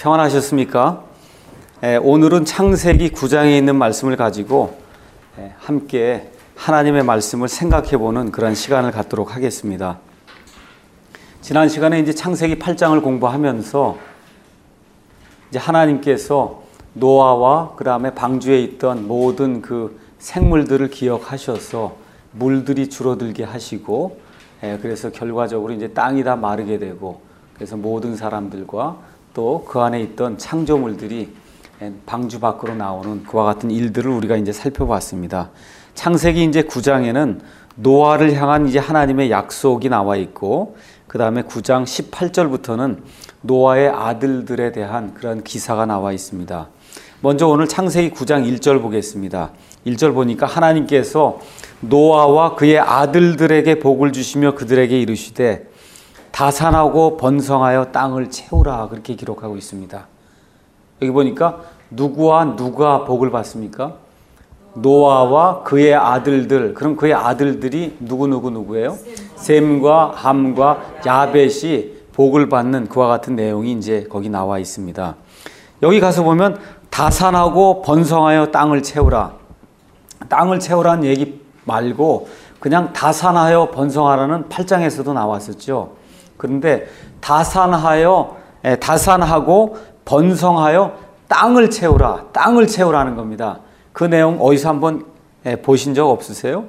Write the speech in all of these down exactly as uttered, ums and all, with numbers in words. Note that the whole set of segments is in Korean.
평안하셨습니까? 예, 오늘은 창세기 구 장에 있는 말씀을 가지고 예, 함께 하나님의 말씀을 생각해보는 그런 시간을 갖도록 하겠습니다. 지난 시간에 이제 창세기 팔 장을 공부하면서 이제 하나님께서 노아와 그 다음에 방주에 있던 모든 그 생물들을 기억하셔서 물들이 줄어들게 하시고, 예, 그래서 결과적으로 이제 땅이 다 마르게 되고, 그래서 모든 사람들과 또 그 안에 있던 창조물들이 방주 밖으로 나오는 그와 같은 일들을 우리가 이제 살펴봤습니다. 창세기 이제 구 장에는 노아를 향한 이제 하나님의 약속이 나와 있고, 그 다음에 구 장 십팔 절부터는 노아의 아들들에 대한 그런 기사가 나와 있습니다. 먼저 오늘 창세기 구 장 일 절 보겠습니다. 일 절 보니까 하나님께서 노아와 그의 아들들에게 복을 주시며 그들에게 이르시되 다산하고 번성하여 땅을 채우라, 그렇게 기록하고 있습니다. 여기 보니까 누구와 누가 복을 받습니까? 노아와 그의 아들들. 그럼 그의 아들들이 누구 누구 누구예요? 셈과 함과 야벳이 복을 받는 그와 같은 내용이 이제 거기 나와 있습니다. 여기 가서 보면 다산하고 번성하여 땅을 채우라. 땅을 채우라는 얘기 말고 그냥 다산하여 번성하라는 팔 장에서도 나왔었죠. 그런데 다산하여, 다산하고 번성하여 땅을 채우라, 땅을 채우라는 겁니다. 그 내용 어디서 한번 보신 적 없으세요?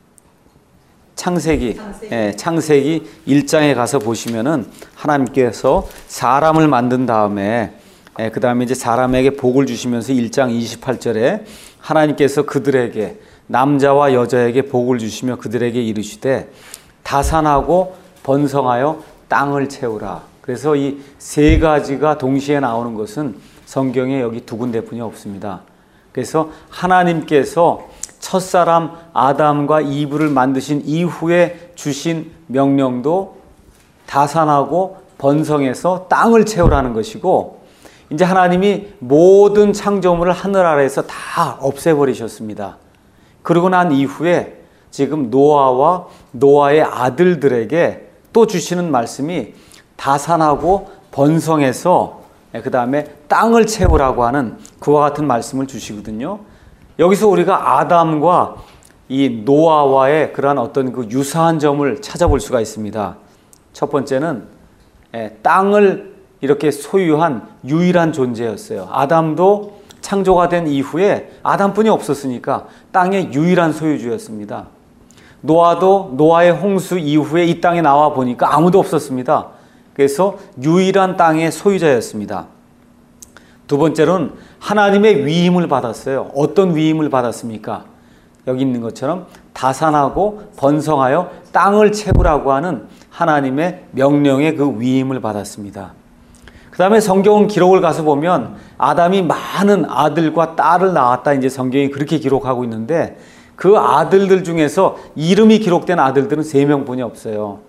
창세기, 창세기. 예, 창세기 일 장에 가서 보시면은 하나님께서 사람을 만든 다음에, 예, 그 다음에 이제 사람에게 복을 주시면서 일 장 이십팔 절에 하나님께서 그들에게, 남자와 여자에게 복을 주시며 그들에게 이르시되 다산하고 번성하여 땅을 채우라. 그래서 이 세 가지가 동시에 나오는 것은 성경에 여기 두 군데뿐이 없습니다. 그래서 하나님께서 첫사람 아담과 이브를 만드신 이후에 주신 명령도 다산하고 번성해서 땅을 채우라는 것이고, 이제 하나님이 모든 창조물을 하늘 아래에서 다 없애버리셨습니다. 그러고 난 이후에 지금 노아와 노아의 아들들에게 또 주시는 말씀이 다산하고 번성해서 그 다음에 땅을 채우라고 하는 그와 같은 말씀을 주시거든요. 여기서 우리가 아담과 이 노아와의 그러한 어떤 그 유사한 점을 찾아볼 수가 있습니다. 첫 번째는 땅을 이렇게 소유한 유일한 존재였어요. 아담도 창조가 된 이후에 아담뿐이 없었으니까 땅의 유일한 소유주였습니다. 노아도 노아의 홍수 이후에 이 땅에 나와 보니까 아무도 없었습니다. 그래서 유일한 땅의 소유자였습니다. 두 번째로는 하나님의 위임을 받았어요. 어떤 위임을 받았습니까? 여기 있는 것처럼 다산하고 번성하여 땅을 채우라고 하는 하나님의 명령의 그 위임을 받았습니다. 그 다음에 성경 기록을 가서 보면 아담이 많은 아들과 딸을 낳았다, 이제 성경이 그렇게 기록하고 있는데, 그 아들들 중에서 이름이 기록된 아들들은 세 명뿐이 없어요.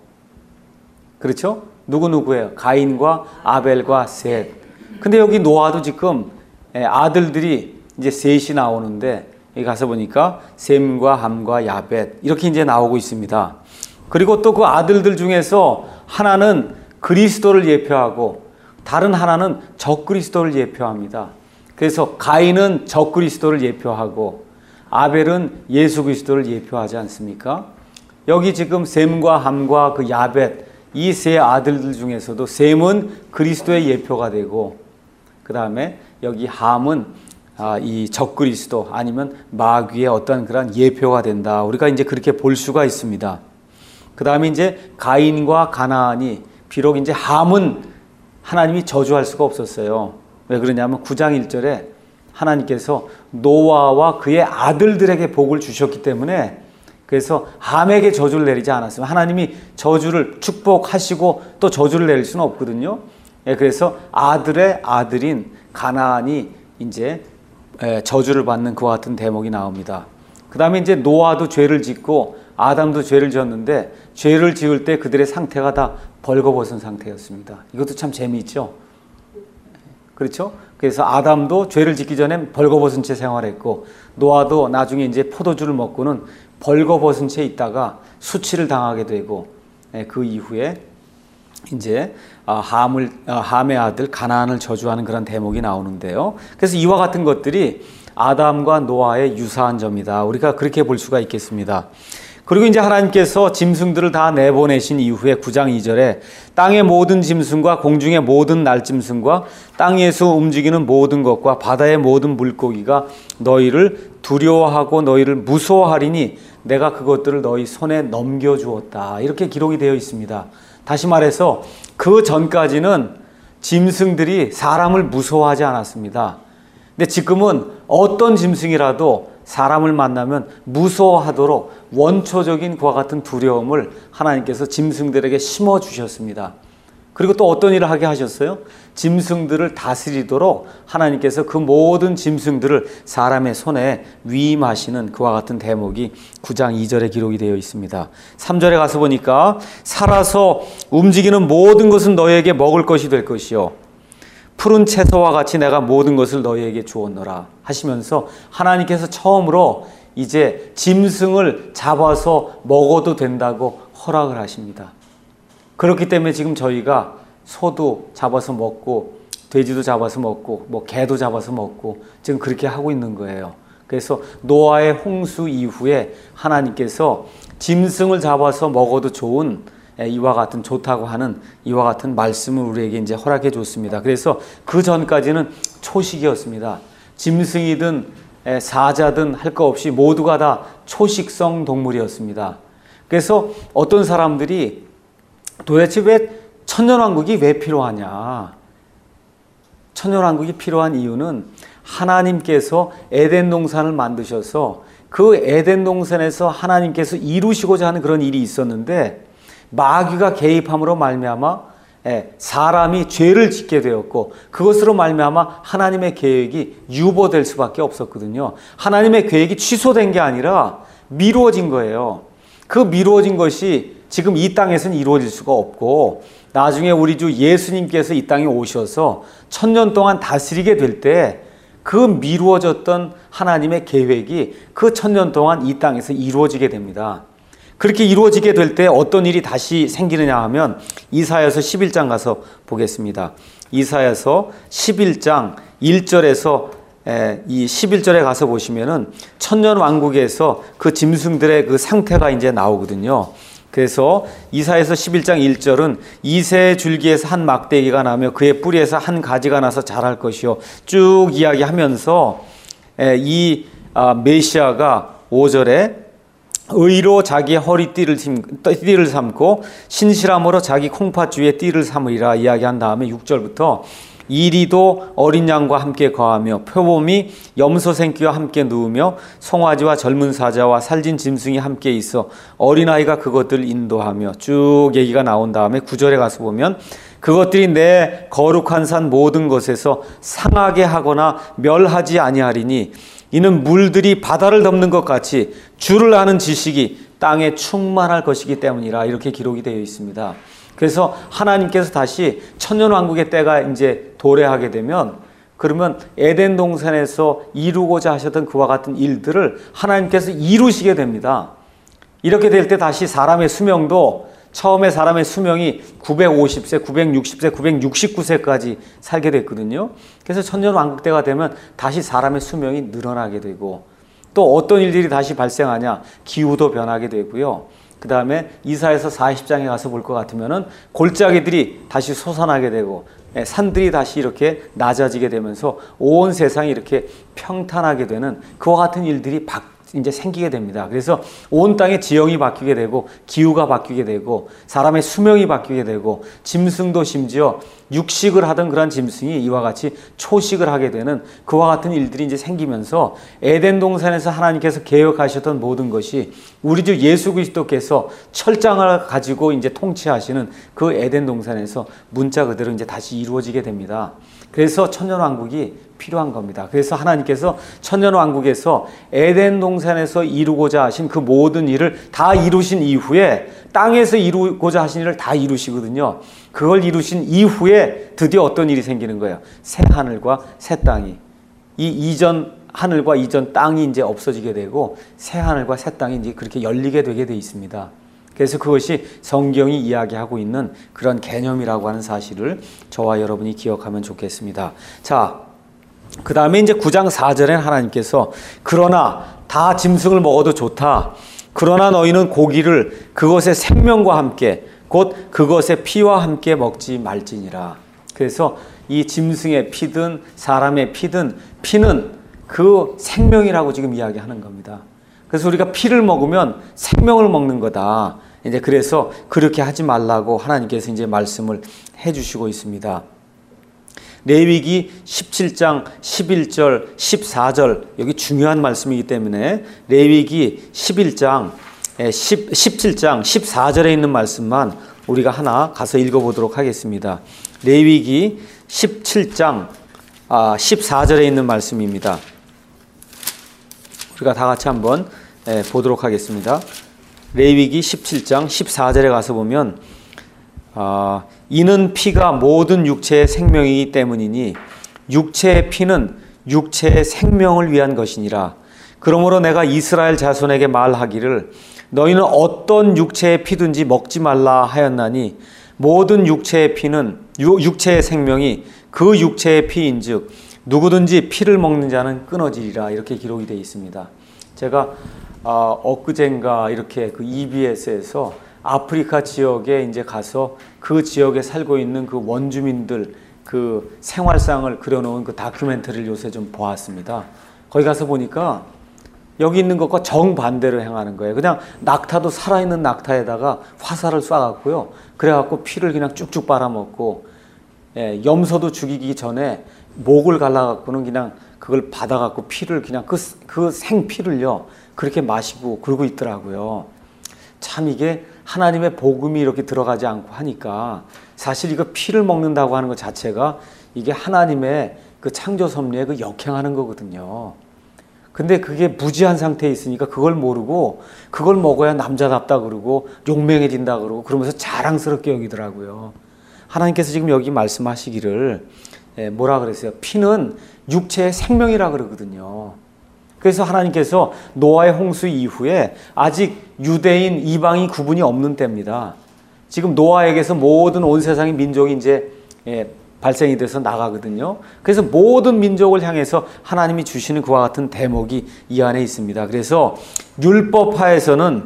그렇죠? 누구누구예요? 가인과 아벨과 셋. 근데 여기 노아도 지금 아들들이 이제 셋이 나오는데, 여기 가서 보니까 셈과 함과 야벳, 이렇게 이제 나오고 있습니다. 그리고 또 그 아들들 중에서 하나는 그리스도를 예표하고 다른 하나는 적그리스도를 예표합니다. 그래서 가인은 적그리스도를 예표하고 아벨은 예수 그리스도를 예표하지 않습니까? 여기 지금 셈과 함과 그 야벳, 이 세 아들들 중에서도 셈은 그리스도의 예표가 되고, 그 다음에 여기 함은 아, 이 적그리스도 아니면 마귀의 어떤 그런 예표가 된다. 우리가 이제 그렇게 볼 수가 있습니다. 그 다음에 이제 가인과 가나안이, 비록 이제 함은 하나님이 저주할 수가 없었어요. 왜 그러냐면 구 장 일 절에 하나님께서 노아와 그의 아들들에게 복을 주셨기 때문에, 그래서 함에게 저주를 내리지 않았어요. 하나님이 저주를 축복하시고 또 저주를 내릴 수는 없거든요. 그래서 아들의 아들인 가나안이 이제 저주를 받는 그와 같은 대목이 나옵니다. 그 다음에 이제 노아도 죄를 짓고 아담도 죄를 지었는데, 죄를 지을 때 그들의 상태가 다 벌거벗은 상태였습니다. 이것도 참 재미있죠. 그렇죠? 그래서 아담도 죄를 짓기 전에 벌거벗은 채 생활했고, 노아도 나중에 이제 포도주를 먹고는 벌거벗은 채 있다가 수치를 당하게 되고, 그 이후에 이제 함을 함의 아들 가나안을 저주하는 그런 대목이 나오는데요. 그래서 이와 같은 것들이 아담과 노아의 유사한 점이다. 우리가 그렇게 볼 수가 있겠습니다. 그리고 이제 하나님께서 짐승들을 다 내보내신 이후에 구 장 이 절에 땅의 모든 짐승과 공중의 모든 날짐승과 땅에서 움직이는 모든 것과 바다의 모든 물고기가 너희를 두려워하고 너희를 무서워하리니 내가 그것들을 너희 손에 넘겨주었다. 이렇게 기록이 되어 있습니다. 다시 말해서 그 전까지는 짐승들이 사람을 무서워하지 않았습니다. 근데 지금은 어떤 짐승이라도 사람을 만나면 무서워하도록 원초적인 그와 같은 두려움을 하나님께서 짐승들에게 심어주셨습니다. 그리고 또 어떤 일을 하게 하셨어요? 짐승들을 다스리도록 하나님께서 그 모든 짐승들을 사람의 손에 위임하시는 그와 같은 대목이 구 장 이 절에 기록이 되어 있습니다. 삼 절에 가서 보니까 살아서 움직이는 모든 것은 너희에게 먹을 것이 될 것이요 푸른 채소와 같이 내가 모든 것을 너희에게 주었노라 하시면서 하나님께서 처음으로 이제 짐승을 잡아서 먹어도 된다고 허락을 하십니다. 그렇기 때문에 지금 저희가 소도 잡아서 먹고 돼지도 잡아서 먹고 뭐 개도 잡아서 먹고 지금 그렇게 하고 있는 거예요. 그래서 노아의 홍수 이후에 하나님께서 짐승을 잡아서 먹어도 좋은 이와 같은 좋다고 하는 이와 같은 말씀을 우리에게 이제 허락해 줬습니다. 그래서 그 전까지는 초식이었습니다. 짐승이든 사자든 할 거 없이 모두가 다 초식성 동물이었습니다. 그래서 어떤 사람들이 도대체 왜 천년왕국이 왜 필요하냐? 천년왕국이 필요한 이유는 하나님께서 에덴 동산을 만드셔서 그 에덴 동산에서 하나님께서 이루시고자 하는 그런 일이 있었는데 마귀가 개입함으로 말미암아 사람이 죄를 짓게 되었고 그것으로 말미암아 하나님의 계획이 유보될 수밖에 없었거든요. 하나님의 계획이 취소된 게 아니라 미루어진 거예요. 그 미루어진 것이 지금 이 땅에서는 이루어질 수가 없고 나중에 우리 주 예수님께서 이 땅에 오셔서 천년 동안 다스리게 될 때 그 미루어졌던 하나님의 계획이 그 천년 동안 이 땅에서 이루어지게 됩니다. 그렇게 이루어지게 될 때 어떤 일이 다시 생기느냐 하면 이사야서 십일 장 가서 보겠습니다. 이사야서 십일 장 일 절에서 이 십일 절에 가서 보시면은 천년 왕국에서 그 짐승들의 그 상태가 이제 나오거든요. 그래서 이사야서 십일 장 일 절은 이새의 줄기에서 한 막대기가 나며 그의 뿌리에서 한 가지가 나서 자랄 것이요 쭉 이야기하면서 이 메시아가 오 절에 의로 자기의 허리띠를 띠를 삼고 신실함으로 자기 콩팥주에 띠를 삼으리라 이야기한 다음에 육 절부터 이리도 어린 양과 함께 거하며 표범이 염소 새끼와 함께 누우며 송아지와 젊은 사자와 살진 짐승이 함께 있어 어린아이가 그것들을 인도하며 쭉 얘기가 나온 다음에 구 절에 가서 보면 그것들이 내 거룩한 산 모든 것에서 상하게 하거나 멸하지 아니하리니 이는 물들이 바다를 덮는 것 같이 주를 아는 지식이 땅에 충만할 것이기 때문이라 이렇게 기록이 되어 있습니다. 그래서 하나님께서 다시 천년왕국의 때가 이제 도래하게 되면 그러면 에덴 동산에서 이루고자 하셨던 그와 같은 일들을 하나님께서 이루시게 됩니다. 이렇게 될 때 다시 사람의 수명도 처음에 사람의 수명이 구백오십 세, 구백육십 세, 구백육십구 세까지 살게 됐거든요. 그래서 천년왕국 때가 되면 다시 사람의 수명이 늘어나게 되고 또 어떤 일들이 다시 발생하냐? 기후도 변하게 되고요. 그 다음에 이사야서 사십 장에 가서 볼 것 같으면은 골짜기들이 다시 솟아나게 되고 산들이 다시 이렇게 낮아지게 되면서 온 세상이 이렇게 평탄하게 되는 그와 같은 일들이 바, 이제 생기게 됩니다. 그래서 온 땅의 지형이 바뀌게 되고 기후가 바뀌게 되고 사람의 수명이 바뀌게 되고 짐승도 심지어 육식을 하던 그런 짐승이 이와 같이 초식을 하게 되는 그와 같은 일들이 이제 생기면서 에덴 동산에서 하나님께서 계획하셨던 모든 것이 우리 주 예수 그리스도께서 철장을 가지고 이제 통치하시는 그 에덴 동산에서 문자 그대로 이제 다시 이루어지게 됩니다. 그래서 천년왕국이 필요한 겁니다. 그래서 하나님께서 천년왕국에서 에덴 동산에서 이루고자 하신 그 모든 일을 다 이루신 이후에 땅에서 이루고자 하신 일을 다 이루시거든요. 그걸 이루신 이후에 드디어 어떤 일이 생기는 거예요? 새 하늘과 새 땅이. 이 이전 하늘과 이전 땅이 이제 없어지게 되고 새 하늘과 새 땅이 이제 그렇게 열리게 되게 돼 있습니다. 그래서 그것이 성경이 이야기하고 있는 그런 개념이라고 하는 사실을 저와 여러분이 기억하면 좋겠습니다. 자, 그 다음에 이제 구 장 사 절에 하나님께서 그러나 다 짐승을 먹어도 좋다. 그러나 너희는 고기를 그것의 생명과 함께 곧 그것의 피와 함께 먹지 말지니라. 그래서 이 짐승의 피든 사람의 피든 피는 그 생명이라고 지금 이야기하는 겁니다. 그래서 우리가 피를 먹으면 생명을 먹는 거다. 이제 그래서 그렇게 하지 말라고 하나님께서 이제 말씀을 해주시고 있습니다. 레위기 십칠 장 십일 절 십사 절 여기 중요한 말씀이기 때문에 레위기 십일 장 십칠 장 십사 절에 있는 말씀만 우리가 하나 가서 읽어보도록 하겠습니다. 레위기 십칠 장 십사 절에 있는 말씀입니다. 우리가 다 같이 한번 보도록 하겠습니다. 레위기 십칠 장 십사 절에 가서 보면 아, 이는 피가 모든 육체의 생명이기 때문이니 육체의 피는 육체의 생명을 위한 것이니라. 그러므로 내가 이스라엘 자손에게 말하기를 너희는 어떤 육체의 피든지 먹지 말라 하였나니 모든 육체의 피는 육체의 생명이 그 육체의 피인즉 누구든지 피를 먹는 자는 끊어지리라. 이렇게 기록이 되어 있습니다. 제가 어, 엊그젠가 이렇게 그 이비에스에서 아프리카 지역에 이제 가서 그 지역에 살고 있는 그 원주민들 그 생활상을 그려놓은 그 다큐멘터리를 요새 좀 보았습니다. 거기 가서 보니까 여기 있는 것과 정반대로 행하는 거예요. 그냥 낙타도 살아있는 낙타에다가 화살을 쏴갖고요. 그래갖고 피를 그냥 쭉쭉 빨아먹고, 예, 염소도 죽이기 전에 목을 갈라갖고는 그냥 그걸 받아갖고 피를 그냥 그, 그 생피를요. 그렇게 마시고 그러고 있더라고요. 참 이게 하나님의 복음이 이렇게 들어가지 않고 하니까 사실 이거 피를 먹는다고 하는 것 자체가 이게 하나님의 그 창조 섭리에 그 역행하는 거거든요. 근데 그게 무지한 상태에 있으니까 그걸 모르고 그걸 먹어야 남자답다 그러고 용맹해진다 그러고 그러면서 자랑스럽게 여기더라고요. 하나님께서 지금 여기 말씀하시기를 뭐라 그랬어요? 피는 육체의 생명이라 그러거든요. 그래서 하나님께서 노아의 홍수 이후에 아직 유대인, 이방인 구분이 없는 때입니다. 지금 노아에게서 모든 온 세상의 민족이 이제 예, 발생이 돼서 나가거든요. 그래서 모든 민족을 향해서 하나님이 주시는 그와 같은 대목이 이 안에 있습니다. 그래서 율법하에서는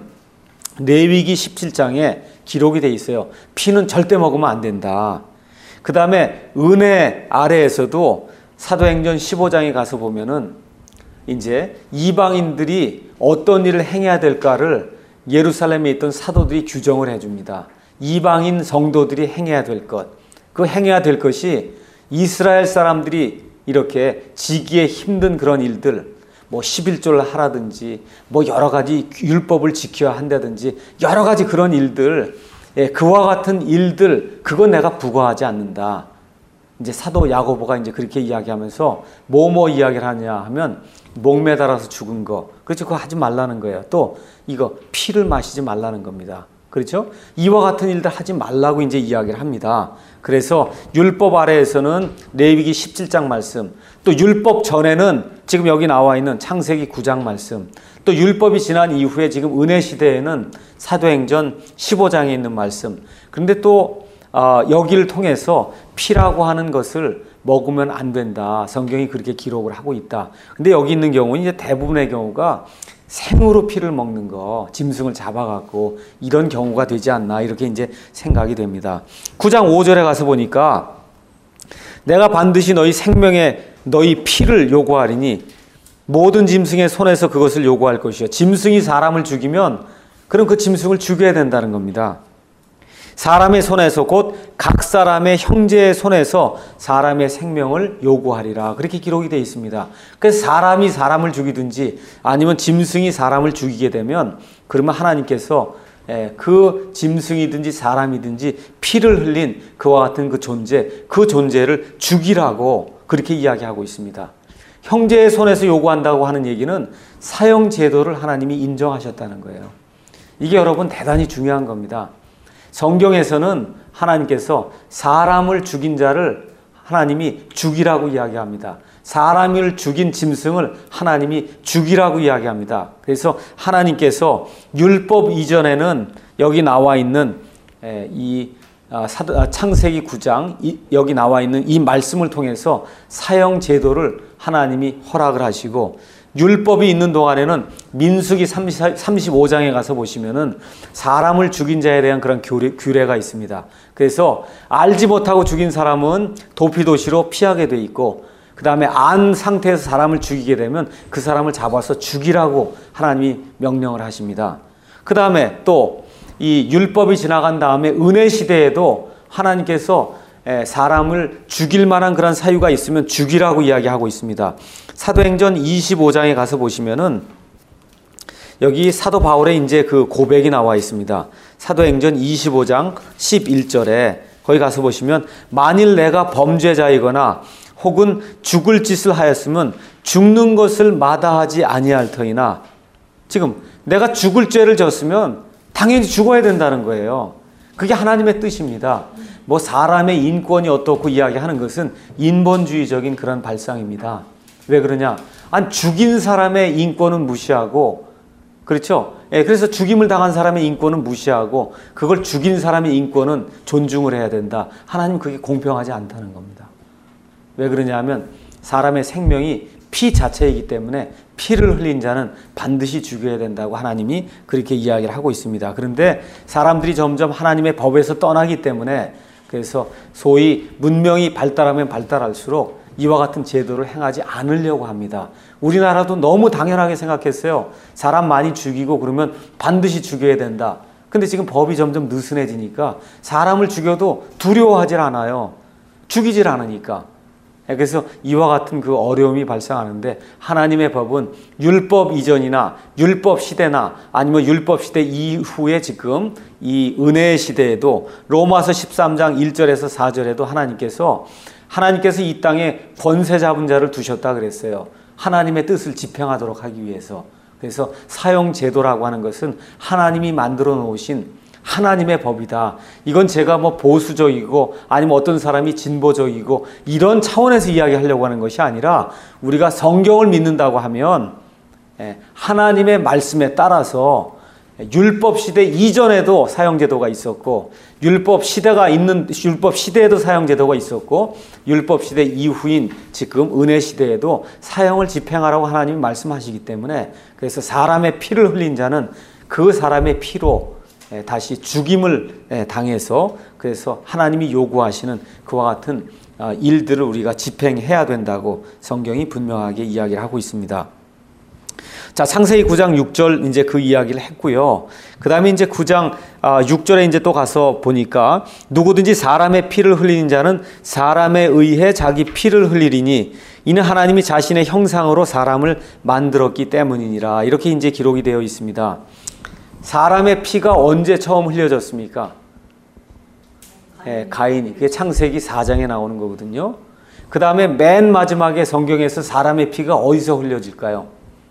레위기 십칠 장에 기록이 돼 있어요. 피는 절대 먹으면 안 된다. 그 다음에 은혜 아래에서도 사도행전 십오 장에 가서 보면은 이제 이방인들이 어떤 일을 행해야 될까를 예루살렘에 있던 사도들이 규정을 해줍니다. 이방인 성도들이 행해야 될 것, 그 행해야 될 것이 이스라엘 사람들이 이렇게 지기에 힘든 그런 일들, 뭐 십일조를 하라든지, 뭐 여러 가지 율법을 지켜야 한다든지, 여러 가지 그런 일들, 예, 그와 같은 일들, 그건 내가 부과하지 않는다. 이제 사도 야고보가 이제 그렇게 이야기하면서 뭐뭐 이야기를 하냐 하면 목매달아서 죽은 거, 그렇죠? 그거 하지 말라는 거예요. 또 이거 피를 마시지 말라는 겁니다. 그렇죠? 이와 같은 일들 하지 말라고 이제 이야기를 합니다. 그래서 율법 아래에서는 레위기 십칠 장 말씀, 또 율법 전에는 지금 여기 나와 있는 창세기 구 장 말씀, 또 율법이 지난 이후에 지금 은혜 시대에는 사도행전 십오 장에 있는 말씀. 그런데 또 어, 여기를 통해서 피라고 하는 것을 먹으면 안 된다. 성경이 그렇게 기록을 하고 있다. 근데 여기 있는 경우는 이제 대부분의 경우가 생으로 피를 먹는 거, 짐승을 잡아갖고 이런 경우가 되지 않나 이렇게 이제 생각이 됩니다. 구 장 오 절에 가서 보니까 내가 반드시 너희 생명에 너희 피를 요구하리니 모든 짐승의 손에서 그것을 요구할 것이요. 짐승이 사람을 죽이면 그럼 그 짐승을 죽여야 된다는 겁니다. 사람의 손에서 곧 각 사람의 형제의 손에서 사람의 생명을 요구하리라. 그렇게 기록이 되어 있습니다. 그래서 사람이 사람을 죽이든지 아니면 짐승이 사람을 죽이게 되면 그러면 하나님께서 그 짐승이든지 사람이든지 피를 흘린 그와 같은 그 존재, 그 존재를 죽이라고 그렇게 이야기하고 있습니다. 형제의 손에서 요구한다고 하는 얘기는 사형 제도를 하나님이 인정하셨다는 거예요. 이게 여러분 대단히 중요한 겁니다. 성경에서는 하나님께서 사람을 죽인 자를 하나님이 죽이라고 이야기합니다. 사람을 죽인 짐승을 하나님이 죽이라고 이야기합니다. 그래서 하나님께서 율법 이전에는 여기 나와 있는 이 창세기 구 장 여기 나와 있는 이 말씀을 통해서 사형 제도를 하나님이 허락을 하시고, 율법이 있는 동안에는 민수기 삼십오 장에 가서 보시면은 사람을 죽인 자에 대한 그런 규례, 규례가 있습니다. 그래서 알지 못하고 죽인 사람은 도피도시로 피하게 돼 있고, 그 다음에 안 상태에서 사람을 죽이게 되면 그 사람을 잡아서 죽이라고 하나님이 명령을 하십니다. 그 다음에 또 이 율법이 지나간 다음에 은혜 시대에도 하나님께서 사람을 죽일 만한 그런 사유가 있으면 죽이라고 이야기하고 있습니다. 사도행전 이십오 장에 가서 보시면은 여기 사도 바울의 이제 그 고백이 나와 있습니다. 사도행전 이십오 장 십일 절에 거기 가서 보시면, 만일 내가 범죄자이거나 혹은 죽을 짓을 하였으면 죽는 것을 마다하지 아니할 터이나, 지금 내가 죽을 죄를 졌으면 당연히 죽어야 된다는 거예요. 그게 하나님의 뜻입니다. 뭐 사람의 인권이 어떻고 이야기하는 것은 인본주의적인 그런 발상입니다. 왜 그러냐? 아니, 죽인 사람의 인권은 무시하고, 그렇죠? 예, 그래서 죽임을 당한 사람의 인권은 무시하고 그걸 죽인 사람의 인권은 존중을 해야 된다. 하나님 그게 공평하지 않다는 겁니다. 왜 그러냐 하면 사람의 생명이 피 자체이기 때문에 피를 흘린 자는 반드시 죽여야 된다고 하나님이 그렇게 이야기를 하고 있습니다. 그런데 사람들이 점점 하나님의 법에서 떠나기 때문에, 그래서 소위 문명이 발달하면 발달할수록 이와 같은 제도를 행하지 않으려고 합니다. 우리나라도 너무 당연하게 생각했어요. 사람 많이 죽이고 그러면 반드시 죽여야 된다. 근데 지금 법이 점점 느슨해지니까 사람을 죽여도 두려워하질 않아요. 죽이질 않으니까. 그래서 이와 같은 그 어려움이 발생하는데, 하나님의 법은 율법 이전이나 율법 시대나 아니면 율법 시대 이후에 지금 이 은혜의 시대에도 로마서 십삼 장 일 절에서 사 절에도 하나님께서 하나님께서 이 땅에 권세 잡은 자를 두셨다 그랬어요. 하나님의 뜻을 집행하도록 하기 위해서. 그래서 사형 제도라고 하는 것은 하나님이 만들어 놓으신 하나님의 법이다. 이건 제가 뭐 보수적이고 아니면 어떤 사람이 진보적이고 이런 차원에서 이야기하려고 하는 것이 아니라, 우리가 성경을 믿는다고 하면 하나님의 말씀에 따라서 율법 시대 이전에도 사형제도가 있었고, 율법 시대가 있는 율법 시대에도 사형제도가 있었고, 율법 시대 이후인 지금 은혜 시대에도 사형을 집행하라고 하나님이 말씀하시기 때문에, 그래서 사람의 피를 흘린 자는 그 사람의 피로 다시 죽임을 당해서, 그래서 하나님이 요구하시는 그와 같은 일들을 우리가 집행해야 된다고 성경이 분명하게 이야기를 하고 있습니다. 자, 창세기 구 장 육 절 이제 그 이야기를 했고요. 그 다음에 이제 구 장 육 절에 이제 또 가서 보니까, 누구든지 사람의 피를 흘리는 자는 사람에 의해 자기 피를 흘리리니 이는 하나님이 자신의 형상으로 사람을 만들었기 때문이니라. 이렇게 이제 기록이 되어 있습니다. 사람의 피가 언제 처음 흘려졌습니까? 예, 가인이. 그게 창세기 사 장에 나오는 거거든요. 그 다음에 맨 마지막에 성경에서 사람의 피가 어디서 흘려질까요?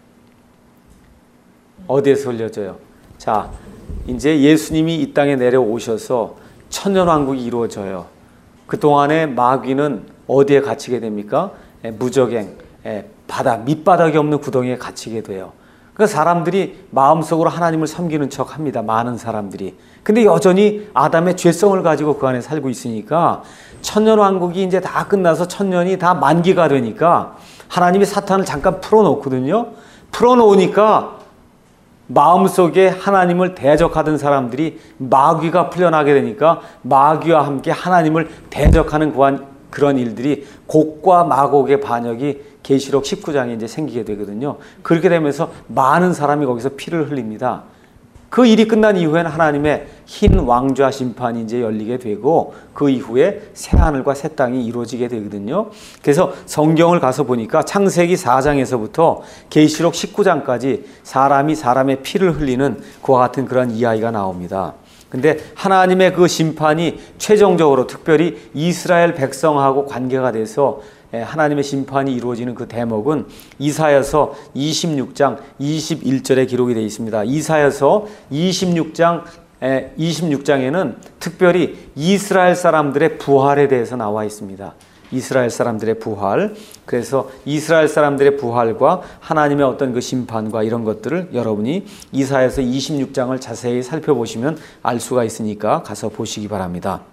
어디에서 흘려져요? 자, 이제 예수님이 이 땅에 내려오셔서 천년왕국이 이루어져요. 그동안에 마귀는 어디에 갇히게 됩니까? 예, 무적행, 예, 바다, 밑바닥이 없는 구덩이에 갇히게 돼요. 그 사람들이 마음속으로 하나님을 섬기는 척 합니다. 많은 사람들이. 근데 여전히 아담의 죄성을 가지고 그 안에 살고 있으니까, 천년왕국이 이제 다 끝나서 천년이 다 만기가 되니까 하나님이 사탄을 잠깐 풀어놓거든요. 풀어놓으니까 마음속에 하나님을 대적하던 사람들이 마귀가 풀려나게 되니까 마귀와 함께 하나님을 대적하는 그런 일들이 곡과 마곡의 반역이 계시록 십구 장에 이제 생기게 되거든요. 그렇게 되면서 많은 사람이 거기서 피를 흘립니다. 그 일이 끝난 이후에는 하나님의 흰 왕좌 심판이 이제 열리게 되고, 그 이후에 새 하늘과 새 땅이 이루어지게 되거든요. 그래서 성경을 가서 보니까 창세기 사 장에서부터 계시록 십구 장까지 사람이 사람의 피를 흘리는 그와 같은 그런 이야기가 나옵니다. 근데 하나님의 그 심판이 최종적으로 특별히 이스라엘 백성하고 관계가 돼서 하나님의 심판이 이루어지는 그 대목은 이사야서 이십육 장 이십일 절에 기록이 되어 있습니다. 이사야서 이십육 장 이십육 장에는 특별히 이스라엘 사람들의 부활에 대해서 나와 있습니다. 이스라엘 사람들의 부활. 그래서 이스라엘 사람들의 부활과 하나님의 어떤 그 심판과 이런 것들을 여러분이 이사야서 이십육 장을 자세히 살펴보시면 알 수가 있으니까 가서 보시기 바랍니다.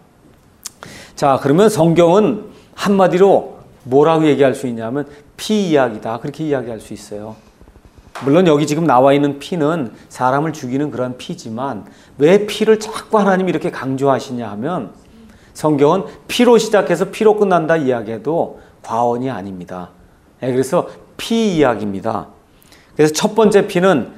자, 그러면 성경은 한마디로 뭐라고 얘기할 수 있냐면 피 이야기다, 그렇게 이야기할 수 있어요. 물론 여기 지금 나와 있는 피는 사람을 죽이는 그런 피지만 왜 피를 자꾸 하나님이 이렇게 강조하시냐 하면 성경은 피로 시작해서 피로 끝난다 이야기해도 과언이 아닙니다. 그래서 피 이야기입니다. 그래서 첫 번째 피는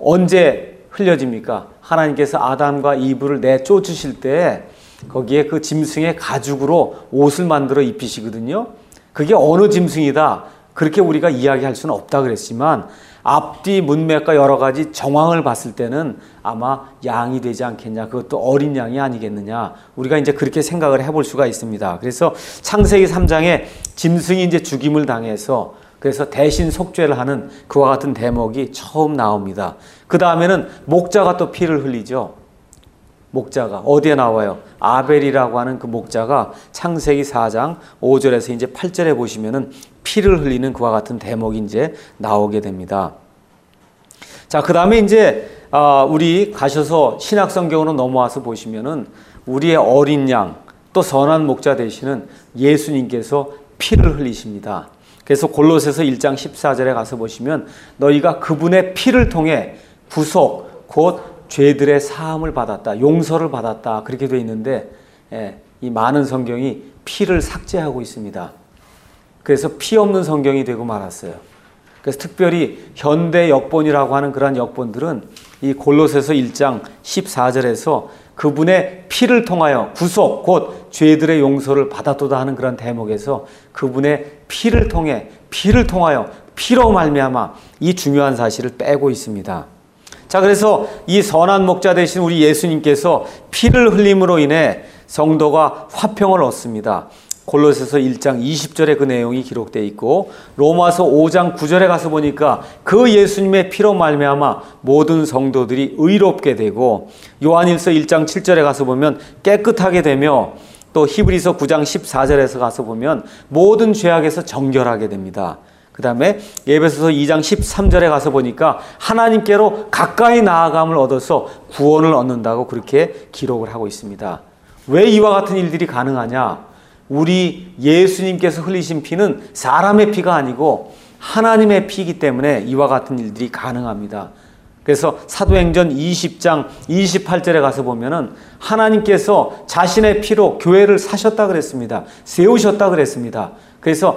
언제 흘려집니까? 하나님께서 아담과 이브를 내쫓으실 때 거기에 그 짐승의 가죽으로 옷을 만들어 입히시거든요. 그게 어느 짐승이다, 그렇게 우리가 이야기할 수는 없다 그랬지만 앞뒤 문맥과 여러 가지 정황을 봤을 때는 아마 양이 되지 않겠냐, 그것도 어린 양이 아니겠느냐, 우리가 이제 그렇게 생각을 해볼 수가 있습니다. 그래서 창세기 삼 장에 짐승이 이제 죽임을 당해서 그래서 대신 속죄를 하는 그와 같은 대목이 처음 나옵니다. 그 다음에는 목자가 또 피를 흘리죠. 목자가 어디에 나와요? 아벨이라고 하는 그 목자가 창세기 사 장 오 절에서 이제 팔 절에 보시면은 피를 흘리는 그와 같은 대목이 이제 나오게 됩니다. 자, 그 다음에 이제 우리 가셔서 신약 성경으로 넘어와서 보시면은 우리의 어린 양, 또 선한 목자 되시는 예수님께서 피를 흘리십니다. 그래서 골로새서 일 장 십사 절에 가서 보시면 너희가 그분의 피를 통해 구속, 곧 죄들의 사함을 받았다, 용서를 받았다, 그렇게 되어 있는데 예, 이 많은 성경이 피를 삭제하고 있습니다. 그래서 피 없는 성경이 되고 말았어요. 그래서 특별히 현대 역본이라고 하는 그러한 역본들은 이 골로새서 일 장 십사 절에서 그분의 피를 통하여 구속, 곧 죄들의 용서를 받았도다 하는 그런 대목에서 그분의 피를 통해, 피를 통하여, 피로 말미암아 이 중요한 사실을 빼고 있습니다. 자, 그래서 이 선한 목자 되신 우리 예수님께서 피를 흘림으로 인해 성도가 화평을 얻습니다. 골로새서 일 장 이십 절에 그 내용이 기록되어 있고 로마서 오 장 구 절에 가서 보니까 그 예수님의 피로 말미암아 모든 성도들이 의롭게 되고 요한일서 일 장 칠 절에 가서 보면 깨끗하게 되며 또 히브리서 구 장 십사 절에서 가서 보면 모든 죄악에서 정결하게 됩니다. 그 다음에 에베소서 이 장 십삼 절에 가서 보니까 하나님께로 가까이 나아감을 얻어서 구원을 얻는다고 그렇게 기록을 하고 있습니다. 왜 이와 같은 일들이 가능하냐? 우리 예수님께서 흘리신 피는 사람의 피가 아니고 하나님의 피이기 때문에 이와 같은 일들이 가능합니다. 그래서 사도행전 이십 장 이십팔 절에 가서 보면은 하나님께서 자신의 피로 교회를 사셨다 그랬습니다. 세우셨다 그랬습니다. 그래서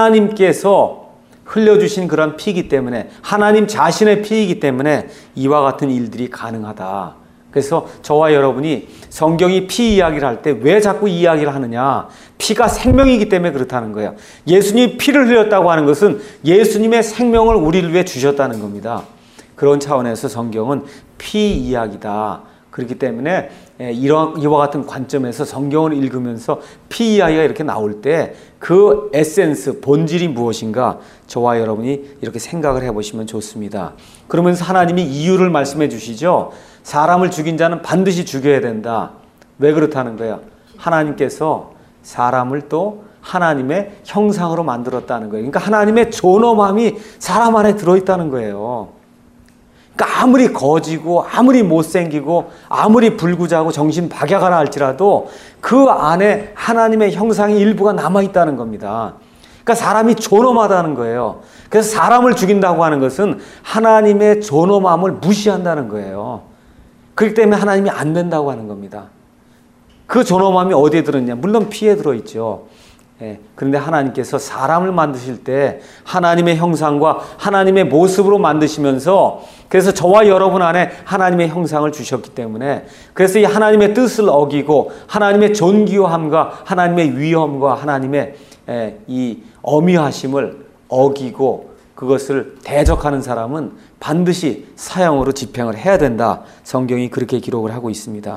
하나님께서 흘려주신 그런 피이기 때문에, 하나님 자신의 피이기 때문에 이와 같은 일들이 가능하다. 그래서 저와 여러분이 성경이 피 이야기를 할 때 왜 자꾸 이 이야기를 하느냐? 피가 생명이기 때문에 그렇다는 거예요. 예수님이 피를 흘렸다고 하는 것은 예수님의 생명을 우리를 위해 주셨다는 겁니다. 그런 차원에서 성경은 피 이야기다. 그렇기 때문에 이런, 이와 같은 관점에서 성경을 읽으면서 피 이야기가 이렇게 나올 때 그 에센스, 본질이 무엇인가 저와 여러분이 이렇게 생각을 해보시면 좋습니다. 그러면서 하나님이 이유를 말씀해 주시죠. 사람을 죽인 자는 반드시 죽여야 된다. 왜 그렇다는 거예요? 하나님께서 사람을 또 하나님의 형상으로 만들었다는 거예요. 그러니까 하나님의 존엄함이 사람 안에 들어있다는 거예요. 그러니까 아무리 거지고 아무리 못생기고 아무리 불구자고 정신 박약하라 할지라도 그 안에 하나님의 형상의 일부가 남아있다는 겁니다. 그러니까 사람이 존엄하다는 거예요. 그래서 사람을 죽인다고 하는 것은 하나님의 존엄함을 무시한다는 거예요. 그렇기 때문에 하나님이 안 된다고 하는 겁니다. 그 존엄함이 어디에 들어있냐? 물론 피에 들어있죠. 예, 그런데 하나님께서 사람을 만드실 때 하나님의 형상과 하나님의 모습으로 만드시면서 그래서 저와 여러분 안에 하나님의 형상을 주셨기 때문에 그래서 이 하나님의 뜻을 어기고 하나님의 존귀함과 하나님의 위엄과 하나님의 예, 이 어미하심을 어기고 그것을 대적하는 사람은 반드시 사형으로 집행을 해야 된다. 성경이 그렇게 기록을 하고 있습니다.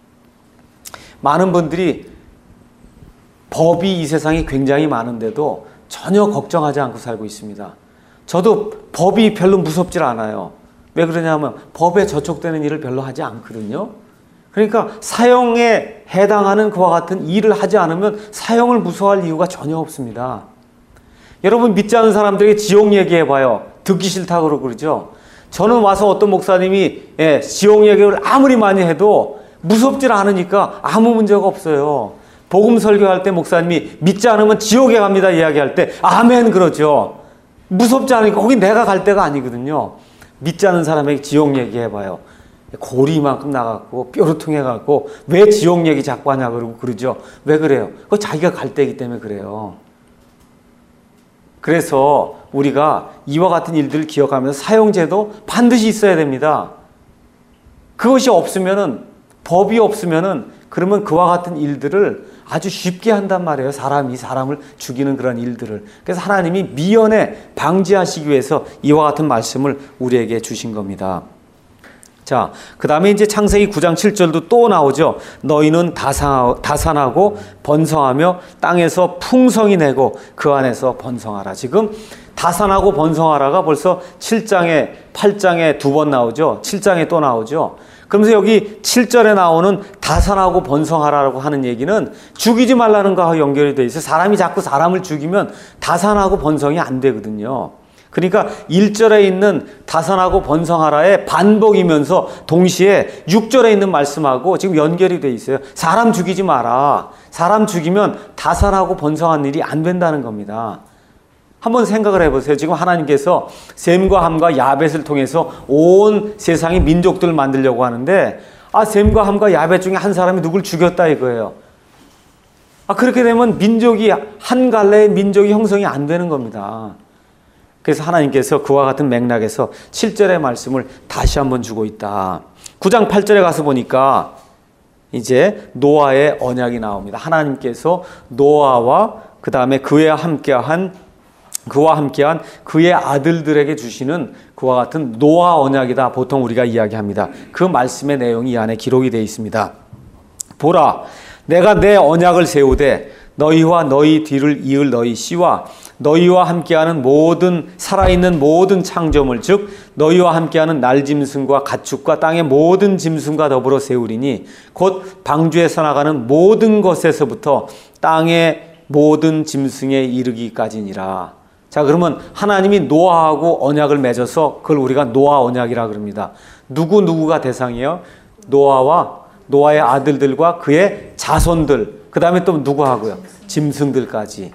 많은 분들이 법이 이 세상에 굉장히 많은데도 전혀 걱정하지 않고 살고 있습니다. 저도 법이 별로 무섭질 않아요. 왜 그러냐면 법에 저촉되는 일을 별로 하지 않거든요. 그러니까 사형에 해당하는 그와 같은 일을 하지 않으면 사형을 무서워할 이유가 전혀 없습니다. 여러분 믿지 않는 사람들에게 지옥 얘기해봐요. 듣기 싫다고 그러고 그러죠. 저는 와서 어떤 목사님이 예, 지옥 얘기를 아무리 많이 해도 무섭질 않으니까 아무 문제가 없어요. 복음 설교할 때 목사님이 믿지 않으면 지옥에 갑니다 이야기할 때 아멘 그러죠. 무섭지 않으니까 거기 내가 갈 데가 아니거든요. 믿지 않는 사람에게 지옥 얘기해봐요. 고리만큼 나갔고 뾰루퉁해갖고 왜 지옥 얘기 자꾸 하냐 그러고 그러죠. 왜 그래요? 그거 자기가 갈 때이기 때문에 그래요. 그래서 우리가 이와 같은 일들을 기억하면서 사형제도 반드시 있어야 됩니다. 그것이 없으면은 법이 없으면은 그러면 그와 같은 일들을 아주 쉽게 한단 말이에요. 사람이 사람을 죽이는 그런 일들을. 그래서 하나님이 미연에 방지하시기 위해서 이와 같은 말씀을 우리에게 주신 겁니다. 자, 그 다음에 이제 창세기 구 장 칠 절도 또 나오죠. 너희는 다산하고 번성하며 땅에서 풍성이 내고 그 안에서 번성하라. 지금 다산하고 번성하라가 벌써 칠 장에 팔 장에 두 번 나오죠. 칠 장에 또 나오죠. 그러면서 여기 칠 절에 나오는 다산하고 번성하라고 하는 얘기는 죽이지 말라는 거와 연결이 되어 있어요. 사람이 자꾸 사람을 죽이면 다산하고 번성이 안 되거든요. 그러니까 일 절에 있는 다산하고 번성하라의 반복이면서 동시에 육 절에 있는 말씀하고 지금 연결이 되어 있어요. 사람 죽이지 마라. 사람 죽이면 다산하고 번성한 일이 안 된다는 겁니다. 한번 생각을 해보세요. 지금 하나님께서 셈과 함과 야벳을 통해서 온 세상의 민족들을 만들려고 하는데 아 셈과 함과 야벳 중에 한 사람이 누굴 죽였다 이거예요. 아 그렇게 되면 민족이 한 갈래의 민족이 형성이 안 되는 겁니다. 그래서 하나님께서 그와 같은 맥락에서 칠 절의 말씀을 다시 한번 주고 있다. 구 장 팔 절에 가서 보니까 이제 노아의 언약이 나옵니다. 하나님께서 노아와 그 다음에 그와 함께한 그와 함께한 그의 아들들에게 주시는 그와 같은 노아 언약이다. 보통 우리가 이야기합니다. 그 말씀의 내용이 이 안에 기록이 되어 있습니다. 보라, 내가 내 언약을 세우되 너희와 너희 뒤를 이을 너희 씨와 너희와 함께하는 모든 살아있는 모든 창조물 즉 너희와 함께하는 날짐승과 가축과 땅의 모든 짐승과 더불어 세우리니 곧 방주에서 나가는 모든 것에서부터 땅의 모든 짐승에 이르기까지니라. 자 그러면 하나님이 노아하고 언약을 맺어서 그걸 우리가 노아 언약이라 그럽니다. 누구 누구가 대상이에요? 노아와 노아의 아들들과 그의 자손들 그 다음에 또 누구하고요? 짐승들까지.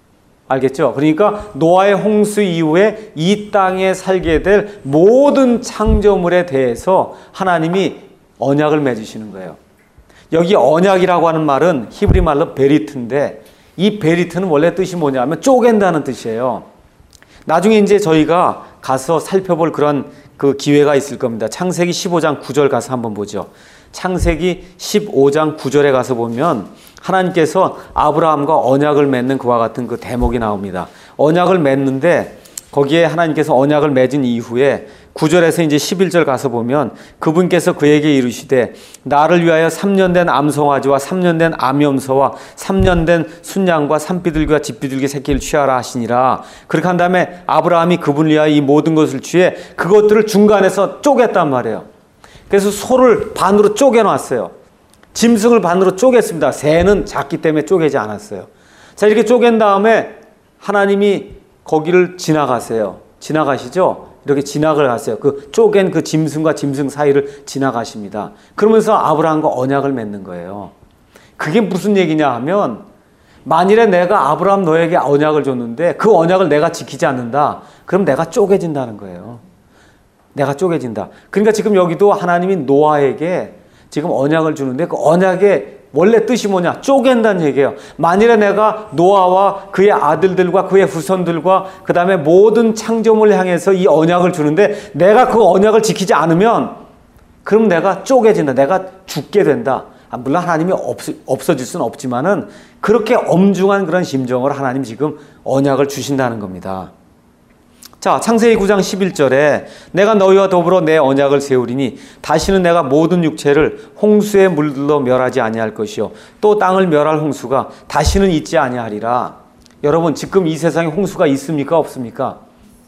알겠죠? 그러니까 노아의 홍수 이후에 이 땅에 살게 될 모든 창조물에 대해서 하나님이 언약을 맺으시는 거예요. 여기 언약이라고 하는 말은 히브리 말로 베리트인데 이 베리트는 원래 뜻이 뭐냐면 쪼갠다는 뜻이에요. 나중에 이제 저희가 가서 살펴볼 그런 그 기회가 있을 겁니다. 창세기 십오 장 구 절 가서 한번 보죠. 창세기 십오 장 구 절에 가서 보면 하나님께서 아브라함과 언약을 맺는 그와 같은 그 대목이 나옵니다. 언약을 맺는데 거기에 하나님께서 언약을 맺은 이후에 구 절에서 이제 십일 절 가서 보면 그분께서 그에게 이르시되 나를 위하여 삼 년 된 암송아지와 삼 년 된 암염소와 삼 년 된 순양과 산비둘기와 집비둘기 새끼를 취하라 하시니라. 그렇게 한 다음에 아브라함이 그분을 위하여 이 모든 것을 취해 그것들을 중간에서 쪼갰단 말이에요. 그래서 소를 반으로 쪼개놨어요. 짐승을 반으로 쪼갰습니다. 새는 작기 때문에 쪼개지 않았어요. 자 이렇게 쪼갠 다음에 하나님이 거기를 지나가세요. 지나가시죠? 이렇게 지나갈 하세요. 그 쪼갠 그 짐승과 짐승 사이를 지나가십니다. 그러면서 아브라함과 언약을 맺는 거예요. 그게 무슨 얘기냐 하면 만일에 내가 아브라함 너에게 언약을 줬는데 그 언약을 내가 지키지 않는다. 그럼 내가 쪼개진다는 거예요. 내가 쪼개진다. 그러니까 지금 여기도 하나님이 노아에게 지금 언약을 주는데 그 언약의 원래 뜻이 뭐냐? 쪼갠다는 얘기예요. 만일에 내가 노아와 그의 아들들과 그의 후손들과 그 다음에 모든 창조물을 향해서 이 언약을 주는데 내가 그 언약을 지키지 않으면 그럼 내가 쪼개진다. 내가 죽게 된다. 물론 하나님이 없, 없어질 수는 없지만은 그렇게 엄중한 그런 심정으로 하나님이 지금 언약을 주신다는 겁니다. 자, 창세기 구 장 십일 절에 내가 너희와 더불어 내 언약을 세우리니 다시는 내가 모든 육체를 홍수에 물들러 멸하지 아니할 것이요 또 땅을 멸할 홍수가 다시는 있지 아니하리라. 여러분 지금 이 세상에 홍수가 있습니까 없습니까?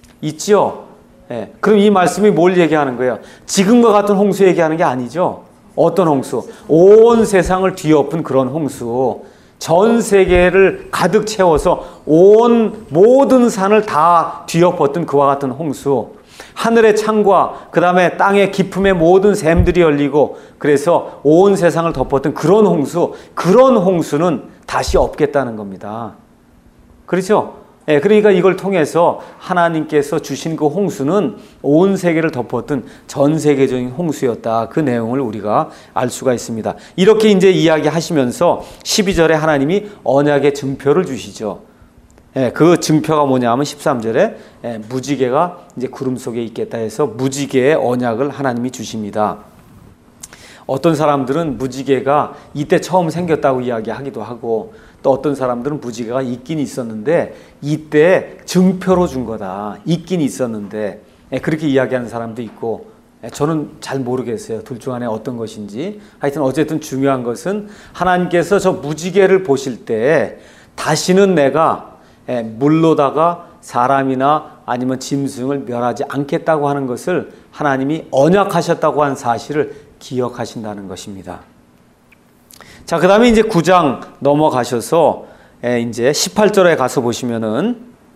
있지요. 예. 그럼 이 말씀이 뭘 얘기하는 거예요? 지금과 같은 홍수 얘기하는 게 아니죠. 어떤 홍수? 온 세상을 뒤엎은 그런 홍수. 전 세계를 가득 채워서 온 모든 산을 다 뒤엎었던 그와 같은 홍수. 하늘의 창과 그 다음에 땅의 깊음의 모든 샘들이 열리고 그래서 온 세상을 덮었던 그런 홍수. 그런 홍수는 다시 없겠다는 겁니다. 그렇죠? 예, 그러니까 이걸 통해서 하나님께서 주신 그 홍수는 온 세계를 덮었던 전 세계적인 홍수였다. 그 내용을 우리가 알 수가 있습니다. 이렇게 이제 이야기하시면서 십이 절에 하나님이 언약의 증표를 주시죠. 예, 그 증표가 뭐냐면 십삼 절에 예, 무지개가 이제 구름 속에 있겠다 해서 무지개의 언약을 하나님이 주십니다. 어떤 사람들은 무지개가 이때 처음 생겼다고 이야기하기도 하고 또 어떤 사람들은 무지개가 있긴 있었는데 이때 증표로 준 거다. 있긴 있었는데 그렇게 이야기하는 사람도 있고 저는 잘 모르겠어요. 둘 중 안에 어떤 것인지. 하여튼 어쨌든 중요한 것은 하나님께서 저 무지개를 보실 때 다시는 내가 물로다가 사람이나 아니면 짐승을 멸하지 않겠다고 하는 것을 하나님이 언약하셨다고 하는 사실을 기억하신다는 것입니다. 자, 그 다음에 이제 구 장 넘어가셔서 이제 십팔 절에 가서 보시면은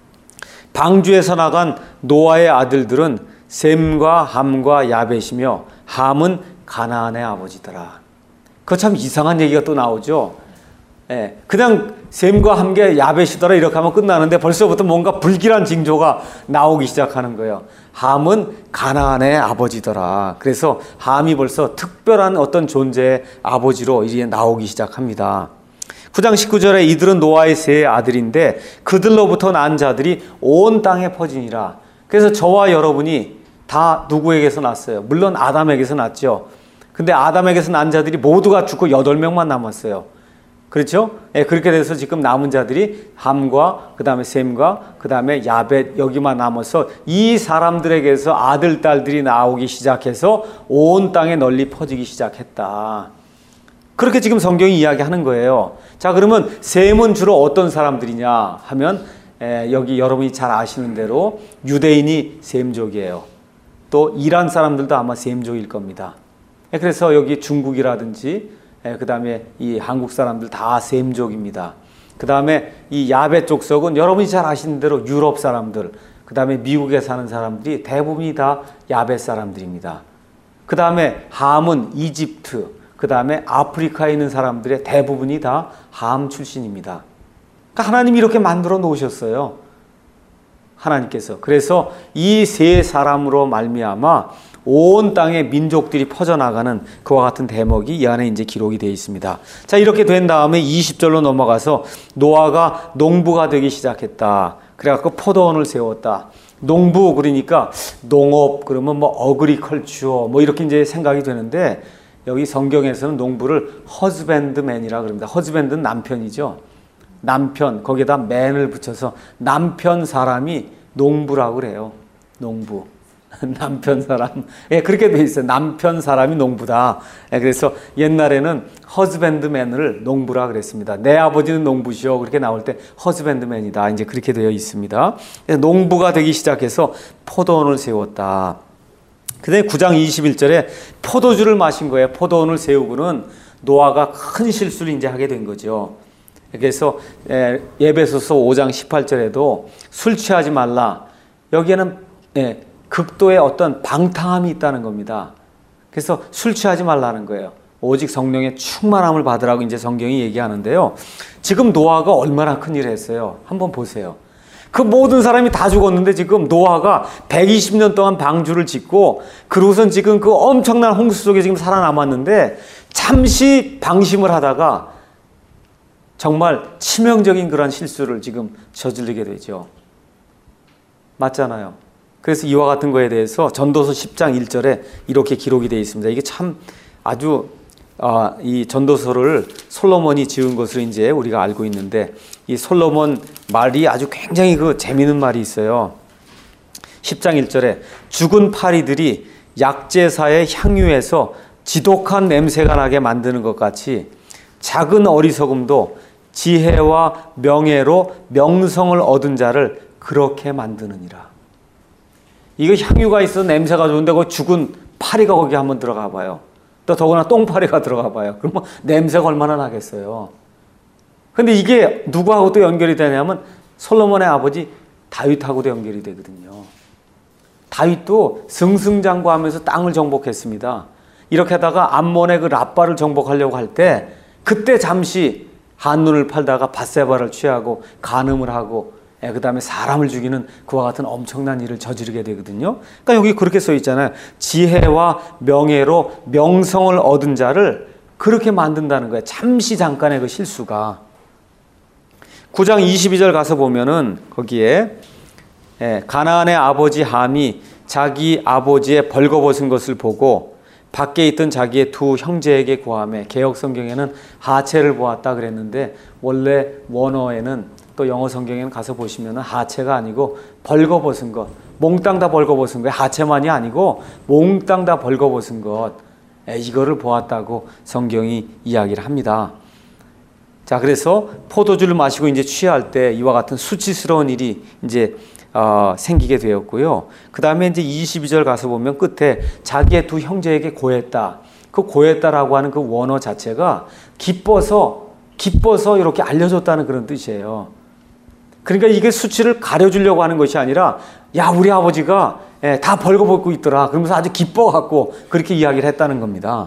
방주에서 나간 노아의 아들들은 셈과 함과 야벳이며 함은 가나안의 아버지더라. 그거 참 이상한 얘기가 또 나오죠. 예, 그냥 셈과 함께 야벳이더라 이렇게 하면 끝나는데 벌써부터 뭔가 불길한 징조가 나오기 시작하는 거예요. 함은 가나안의 아버지더라. 그래서 함이 벌써 특별한 어떤 존재의 아버지로 이제 나오기 시작합니다. 구 장 십구 절에 이들은 노아의 세 아들인데 그들로부터 난 자들이 온 땅에 퍼지니라. 그래서 저와 여러분이 다 누구에게서 났어요? 물론 아담에게서 났죠. 근데 아담에게서 난 자들이 모두가 죽고 여덟 명만 남았어요. 그렇죠? 예, 그렇게 돼서 지금 남은 자들이 함과 그 다음에 셈과 그 다음에 야벳 여기만 남아서 이 사람들에게서 아들, 딸들이 나오기 시작해서 온 땅에 널리 퍼지기 시작했다. 그렇게 지금 성경이 이야기하는 거예요. 자, 그러면 셈은 주로 어떤 사람들이냐 하면 에, 여기 여러분이 잘 아시는 대로 유대인이 셈족이에요. 또 이란 사람들도 아마 셈족일 겁니다. 예, 그래서 여기 중국이라든지 예, 그 다음에 이 한국 사람들 다 셈족입니다. 그 다음에 이 야벳 족속은 여러분이 잘 아시는 대로 유럽 사람들, 그 다음에 미국에 사는 사람들이 대부분이 다 야벳 사람들입니다. 그 다음에 함은 이집트, 그 다음에 아프리카에 있는 사람들의 대부분이 다 함 출신입니다. 그러니까 하나님이 이렇게 만들어 놓으셨어요. 하나님께서. 그래서 이 세 사람으로 말미암아 온 땅의 민족들이 퍼져나가는 그와 같은 대목이 이 안에 이제 기록이 되어 있습니다. 자, 이렇게 된 다음에 이십 절로 넘어가서 노아가 농부가 되기 시작했다. 그래갖고 포도원을 세웠다. 농부 그러니까 농업 그러면 뭐 어그리컬처 뭐 이렇게 이제 생각이 되는데 여기 성경에서는 농부를 허즈밴드맨이라 그럽니다. 허즈밴드는 남편이죠. 남편 거기에다 맨을 붙여서 남편 사람이 농부라고 그래요. 농부. 남편 사람. 예, 그렇게 돼 있어요. 남편 사람이 농부다. 예, 그래서 옛날에는 허즈밴드맨을 농부라 그랬습니다. 내 아버지는 농부시오. 그렇게 나올 때 허즈밴드맨이다. 이제 그렇게 되어 있습니다. 농부가 되기 시작해서 포도원을 세웠다. 그다음에 구 장 이십일 절에 포도주를 마신 거예요. 포도원을 세우고는 노아가 큰 실수를 이제 하게 된 거죠. 그래서 에베소서 오 장 십팔 절에도 술 취하지 말라. 여기에는 예, 극도의 어떤 방탕함이 있다는 겁니다. 그래서 술 취하지 말라는 거예요. 오직 성령의 충만함을 받으라고 이제 성경이 얘기하는데요. 지금 노아가 얼마나 큰 일을 했어요. 한번 보세요. 그 모든 사람이 다 죽었는데 지금 노아가 백이십 년 동안 방주를 짓고 그러고선 지금 그 엄청난 홍수 속에 지금 살아남았는데 잠시 방심을 하다가 정말 치명적인 그런 실수를 지금 저지르게 되죠. 맞잖아요. 그래서 이와 같은 거에 대해서 전도서 십 장 일 절에 이렇게 기록이 되어 있습니다. 이게 참 아주 어, 이 전도서를 솔로몬이 지은 것으로 이제 우리가 알고 있는데 이 솔로몬 말이 아주 굉장히 그 재미있는 말이 있어요. 십 장 일 절에 죽은 파리들이 약제사의 향유에서 지독한 냄새가 나게 만드는 것 같이 작은 어리석음도 지혜와 명예로 명성을 얻은 자를 그렇게 만드느니라. 이거 향유가 있어 냄새가 좋은데 그 죽은 파리가 거기 한번 들어가 봐요. 또 더구나 똥파리가 들어가 봐요. 그러면 냄새가 얼마나 나겠어요. 근데 이게 누구하고 또 연결이 되냐면 솔로몬의 아버지 다윗하고도 연결이 되거든요. 다윗도 승승장구하면서 땅을 정복했습니다. 이렇게 하다가 암몬의 그 랍바를 정복하려고 할 때 그때 잠시 한눈을 팔다가 밧세바를 취하고 간음을 하고 그 다음에 사람을 죽이는 그와 같은 엄청난 일을 저지르게 되거든요. 그러니까 여기 그렇게 써 있잖아요. 지혜와 명예로 명성을 얻은 자를 그렇게 만든다는 거예요. 잠시 잠깐의 그 실수가. 구 장 이십이 절 가서 보면은 거기에 가나안의 아버지 함이 자기 아버지의 벌거벗은 것을 보고 밖에 있던 자기의 두 형제에게 구하매, 개역 성경에는 하체를 보았다 그랬는데 원래 원어에는 또 영어 성경에는 가서 보시면 하체가 아니고 벌거벗은 것, 몽땅 다 벌거벗은 거예요. 하체만이 아니고 몽땅 다 벌거벗은 것, 이거를 보았다고 성경이 이야기를 합니다. 자, 그래서 포도주를 마시고 이제 취할 때 이와 같은 수치스러운 일이 이제 어, 생기게 되었고요. 그 다음에 이제 이십이 절 가서 보면 끝에 자기의 두 형제에게 고했다. 그 고했다라고 하는 그 원어 자체가 기뻐서, 기뻐서 이렇게 알려줬다는 그런 뜻이에요. 그러니까 이게 수치를 가려주려고 하는 것이 아니라, 야, 우리 아버지가 예, 다 벌거벗고 있더라. 그러면서 아주 기뻐갖고 그렇게 이야기를 했다는 겁니다.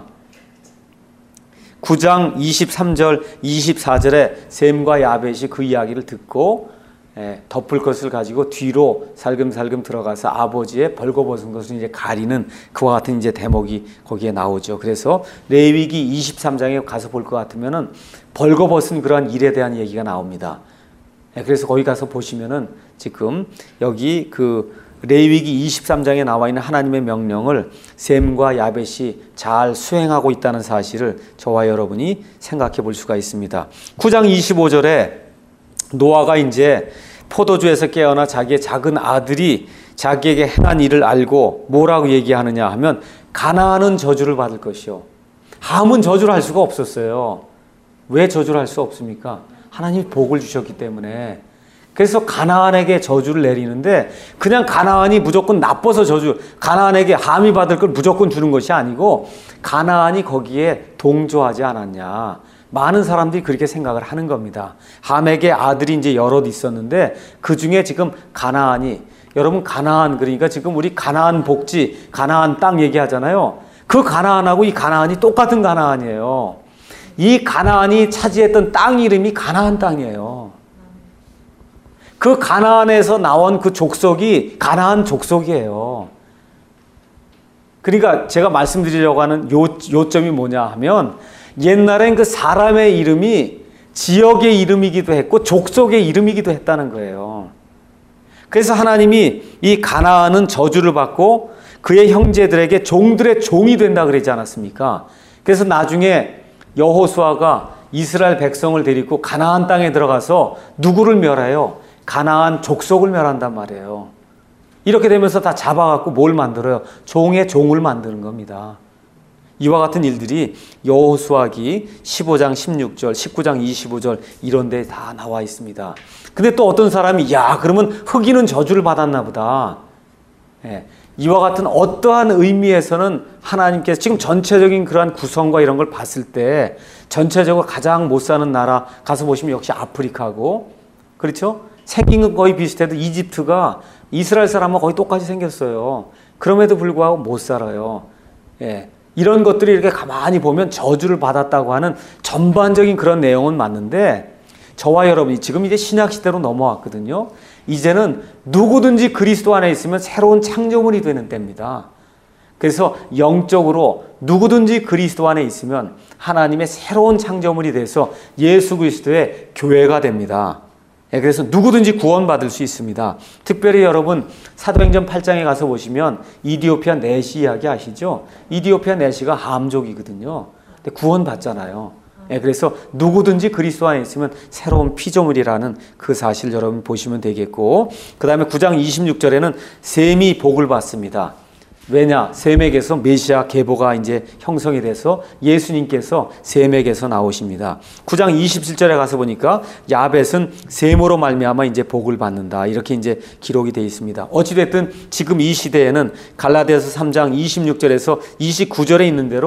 구 장 이십삼 절, 이십사 절에 셈과 야벳이 그 이야기를 듣고 예, 덮을 것을 가지고 뒤로 살금살금 들어가서 아버지의 벌거벗은 것을 이제 가리는 그와 같은 이제 대목이 거기에 나오죠. 그래서 레위기 이십삼 장에 가서 볼 것 같으면은 벌거벗은 그러한 일에 대한 얘기가 나옵니다. 예, 그래서 거기 가서 보시면은 지금 여기 그 레위기 이십삼 장에 나와 있는 하나님의 명령을 셈과 야벳이 잘 수행하고 있다는 사실을 저와 여러분이 생각해 볼 수가 있습니다. 구 장 이십오 절에 노아가 이제 포도주에서 깨어나 자기의 작은 아들이 자기에게 행한 일을 알고 뭐라고 얘기하느냐 하면 가나안은 저주를 받을 것이요. 함은 저주를 할 수가 없었어요. 왜 저주를 할 수 없습니까? 하나님이 복을 주셨기 때문에. 그래서 가나안에게 저주를 내리는데 그냥 가나안이 무조건 나빠서 저주, 가나안에게 함이 받을 걸 무조건 주는 것이 아니고 가나안이 거기에 동조하지 않았냐. 많은 사람들이 그렇게 생각을 하는 겁니다. 함에게 아들이 이제 여럿 있었는데 그 중에 지금 가나안이, 여러분 가나안 그러니까 지금 우리 가나안 복지, 가나안 땅 얘기하잖아요. 그 가나안하고 이 가나안이 똑같은 가나안이에요. 이 가나안이 차지했던 땅 이름이 가나안 땅이에요. 그 가나안에서 나온 그 족속이 가나안 족속이에요. 그러니까 제가 말씀드리려고 하는 요, 요점이 뭐냐 하면 옛날엔 그 사람의 이름이 지역의 이름이기도 했고 족속의 이름이기도 했다는 거예요. 그래서 하나님이 이 가나안은 저주를 받고 그의 형제들에게 종들의 종이 된다 그러지 않았습니까? 그래서 나중에 여호수아가 이스라엘 백성을 데리고 가나안 땅에 들어가서 누구를 멸해요? 가나안 족속을 멸한단 말이에요. 이렇게 되면서 다 잡아갖고 뭘 만들어요? 종의 종을 만드는 겁니다. 이와 같은 일들이 여호수아기 십오 장 십육 절, 십구 장 이십오 절 이런 데 다 나와 있습니다. 근데 또 어떤 사람이 야 그러면 흑인은 저주를 받았나 보다. 예, 이와 같은 어떠한 의미에서는 하나님께서 지금 전체적인 그러한 구성과 이런 걸 봤을 때 전체적으로 가장 못 사는 나라 가서 보시면 역시 아프리카고, 그렇죠? 생긴 건 거의 비슷해도 이집트가 이스라엘 사람과 거의 똑같이 생겼어요. 그럼에도 불구하고 못 살아요. 예. 이런 것들이 이렇게 가만히 보면 저주를 받았다고 하는 전반적인 그런 내용은 맞는데 저와 여러분이 지금 이제 신약 시대로 넘어왔거든요. 이제는 누구든지 그리스도 안에 있으면 새로운 창조물이 되는 때입니다. 그래서 영적으로 누구든지 그리스도 안에 있으면 하나님의 새로운 창조물이 돼서 예수 그리스도의 교회가 됩니다. 그래서 누구든지 구원받을 수 있습니다. 특별히 여러분 사도행전 팔 장에 가서 보시면 이디오피아 내시 이야기 아시죠? 이디오피아 내시가 함족이거든요. 근데 구원받잖아요. 그래서 누구든지 그리스도 안에 있으면 새로운 피조물이라는 그 사실 여러분 보시면 되겠고, 그 다음에 구 장 이십육 절에는 셈이 복을 받습니다. 왜냐? 셈에게서 메시아 계보가 이제 형성이 돼서 예수님께서 셈에게서 나오십니다. 구 장 이십칠 절에 가서 보니까 야벳은 셈으로 말미암아 이제 복을 받는다. 이렇게 이제 기록이 되어 있습니다. 어찌됐든 지금 이 시대에는 갈라디아서 삼 장 이십육 절에서 이십구 절에 있는 대로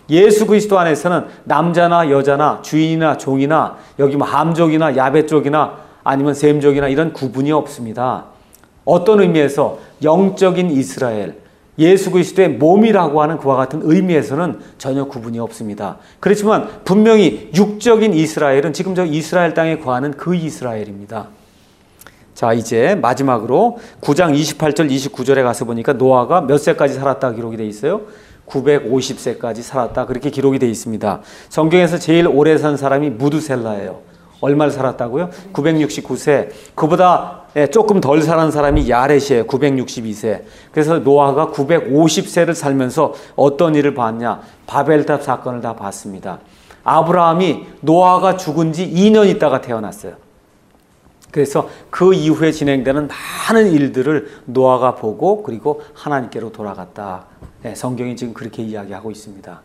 예수 그리스도 안에서는 남자나 여자나 주인이나 종이나 여기 뭐 함족이나 야베족이나 아니면 셈족이나 이런 구분이 없습니다. 어떤 의미에서 영적인 이스라엘, 예수 그리스도의 몸이라고 하는 그와 같은 의미에서는 전혀 구분이 없습니다. 그렇지만 분명히 육적인 이스라엘은 지금 저 이스라엘 땅에 거하는 그 이스라엘입니다. 자, 이제 마지막으로 구 장 이십팔 절 이십구 절에 가서 보니까 노아가 몇 세까지 살았다 기록이 되어 있어요? 구백오십 세까지 살았다 그렇게 기록이 되어 있습니다. 성경에서 제일 오래 산 사람이 무드셀라예요. 얼마를 살았다고요? 구백육십구 세. 그보다 조금 덜 살은 사람이 야렛이에요. 구백육십이 세. 그래서 노아가 구백오십 세를 살면서 어떤 일을 봤냐? 바벨탑 사건을 다 봤습니다. 아브라함이 노아가 죽은 지 이 년 있다가 태어났어요. 그래서 그 이후에 진행되는 많은 일들을 노아가 보고 그리고 하나님께로 돌아갔다. 네, 성경이 지금 그렇게 이야기하고 있습니다.